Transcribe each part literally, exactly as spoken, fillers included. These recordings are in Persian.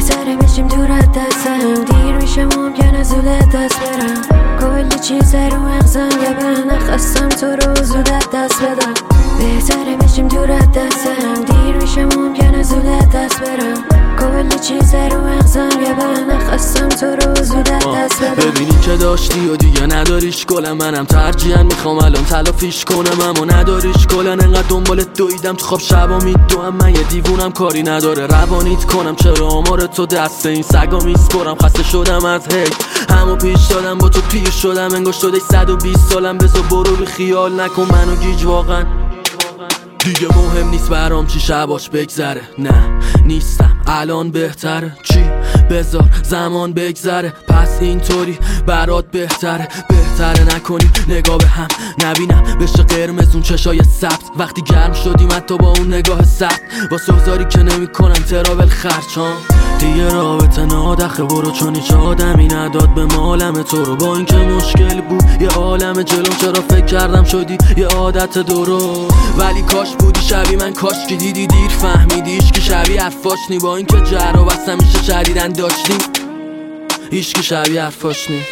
بهتره بشیم دور از دستم، دیر میشه ممکنه زود دست برم. کلی چیز رو مغزم یه بهنه خستم تو رو زود دست بدم. بهتره بشیم دور از دستم، دیر میشه ممکنه زود دست برم. کلی چیز رو مغزم یه بهنه خستم تو رو زود دست بدم. ببینی که داشتی و دیگه نداریش گلم، منم ترجیحاً میخوام الان تلافیش کنم اما نداریش گلن. انقدر دنبالت دویدم تو خواب شبا میدوام، من یه دیوونم کاری نداره روانیت کنم. چرا آمار تو دست این سگا میسپرم، خسته شدم از هی همو پیش دادم با تو پیر شدم. انگار شده صد و بیست سالم، بذار برو بی خیال نکن منو گیج. واقعا دیگه مهم نیست برام چی شباش بگذره، نه نیستم الان بهتره. چی بذار زمان بگذره، پس اینطوری برات بهتره. بهتره نکنی نگاه به هم، نبینم بشه قرمز اون چشای سبز. وقتی گرم شدیم حتی با اون نگاه سخت، با سوزاری که نمی کنم ترابل خرچان. دیگه رابطه نادخه برو، چون هیچ آدمی نداد به مالم تو رو. با اینکه مشکل بود یه عالم جلوم، چرا فکر کردم شدی یه عادت درو. ولی کاش بودی شبی من، کاش که دیدی دیر فهمیدیش که شبیه حرفاش نی. با اینکه جر و بس همیشه شدیدن داشتیم، ایش که شبیه حرفاش نی.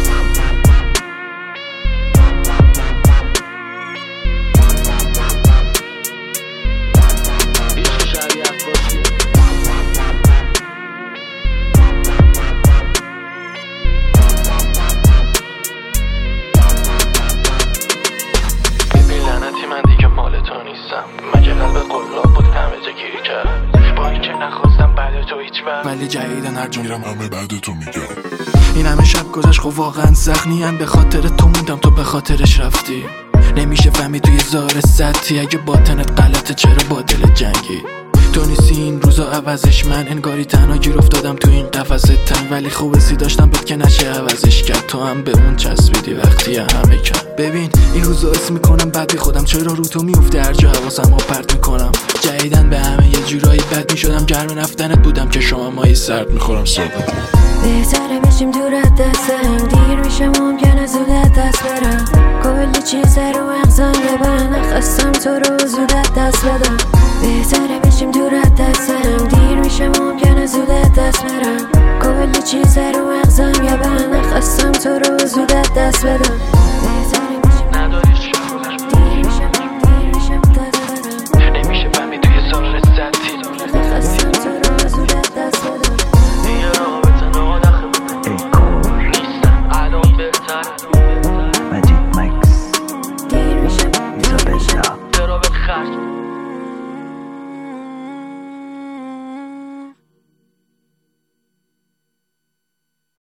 مگه قلب قلاب بود همه جا گیری کرد، بایی که نخواستم بعد تو هیچ وقت، ولی جدیدن هر جا میرم همه بعد تو میگم. این همه شب گذشت خب واقعا زخنی، به خاطر تو موندم تو به خاطرش رفتی. نمیشه فهمید توی زار سطحی، اگه باطنت غلطه چرا با دل جنگی. تو نیستی این روزا عوضش، من انگاری تنها گیر افتادم تو این قفس تن. ولی خوبه سی داشتم بود که نشه عوضش کرد، تو هم به اون چسبیدی وقتی همه کرد. ببین این روزا اسم میکنم بعد بی خودم، چرا رو تو میفته هر جا حواسم رو پرت میکنم. جدیدن به همه یه جورایی بد میشدم، گرم رفتنت بودم که شما مایی سرد میخورم صبح. بهتره بشیم دور از دستم، دیر میشه ممکنه زود دست برم. کلی چیز رو مغزم یه بهنه خستم تو رو زود دست بدم. بهتره بشیم دور از دستم، دیر میشه ممکنه زود دست برم. کلی چیز رو مغزم یه بهنه خستم تو رو زود دست بدم.